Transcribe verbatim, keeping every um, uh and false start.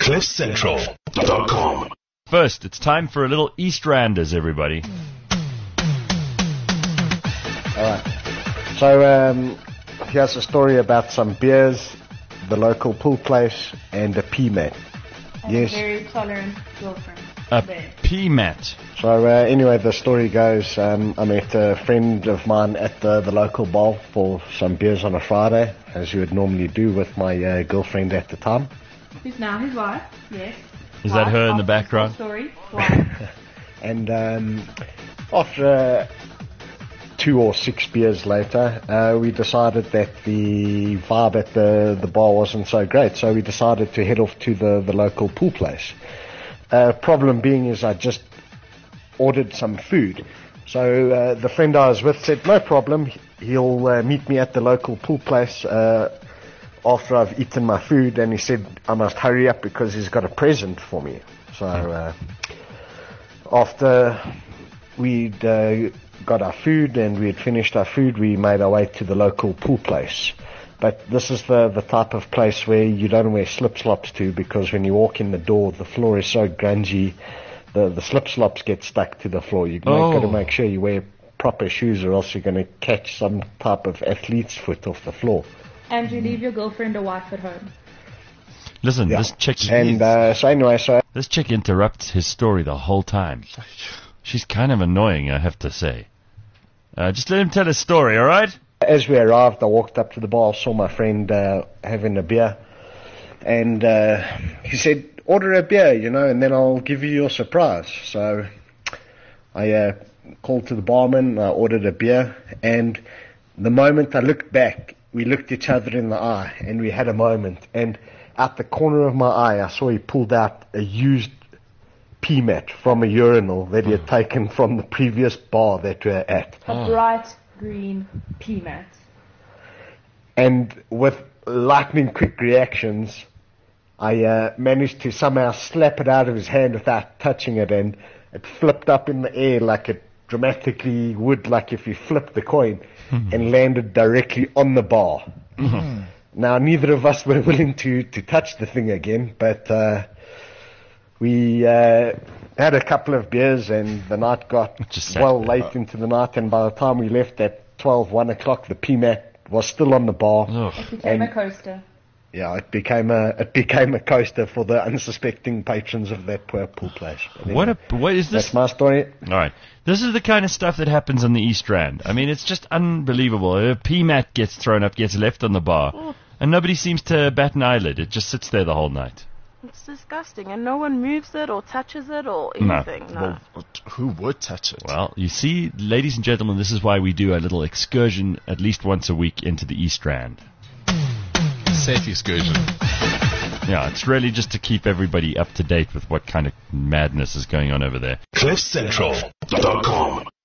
cliff central dot com. First, it's time for a little East Randers, everybody. All right. So um, here's a story about some beers, the local pool place, and a pea mat. And Yes. a very tolerant girlfriend. A there. pea mat. So uh, anyway, the story goes, um, I met a friend of mine at the, the local bar for some beers on a Friday, as you would normally do with my uh, girlfriend at the time. Who's now his wife? Yes. Is that Wife, her in the after background? Story. Wife. And um, after uh, two or six beers later, uh, we decided that the vibe at the, the bar wasn't so great, so we decided to head off to the, the local pool place. Uh, problem being is I just ordered some food. So uh, the friend I was with said, no problem, he'll uh, meet me at the local pool place uh, after I've eaten my food, and he said I must hurry up because he's got a present for me. So uh, after we'd uh, got our food and we had finished our food, we made our way to the local pool place. But this is the, the type of place where you don't wear slip-slops to, because when you walk in the door, the floor is so grungy, the, the slip-slops get stuck to the floor. You've Oh. got to make sure you wear proper shoes, or else you're going to catch some type of athlete's foot off the floor. And you leave your girlfriend or wife at home. Listen, Yeah. this chick And uh, so anyway, so this chick interrupts his story the whole time. She's kind of annoying, I have to say. Uh, just let him tell his story, all right? as we arrived, I walked up to the bar, saw my friend uh, having a beer, and uh, he said, order a beer, you know, and then I'll give you your surprise. So I uh, called to the barman, I ordered a beer, and the moment I looked back, we looked each other in the eye, and we had a moment, and out the corner of my eye, I saw he pulled out a used pea mat from a urinal that he had taken from the previous bar that we were at. A bright green pea mat. And with lightning quick reactions, I uh, managed to somehow slap it out of his hand without touching it, and it flipped up in the air like it dramatically would, like if you flipped the coin, mm-hmm. and landed directly on the bar. Mm-hmm. Now, neither of us were willing to, to touch the thing again, but uh, we uh, had a couple of beers, and the night got well late into the night, and by the time we left at twelve, one o'clock, the P mat was still on the bar. Ugh. It became And- a coaster. Yeah, it became a it became a coaster for the unsuspecting patrons of that poor pool place. But What anyway, a what is this? that's my story. All right, this is the kind of stuff that happens on the East Rand. I mean, it's just unbelievable. A P mat gets thrown up, gets left on the bar, Oh. and nobody seems to bat an eyelid. It just sits there the whole night. It's disgusting, and no one moves it or touches it or No. anything. No. Well, who would touch it? Well, you see, ladies and gentlemen, this is why we do a little excursion at least once a week into the East Rand. Safe excursion. Yeah, it's really just to keep everybody up to date with what kind of madness is going on over there. cliff central dot com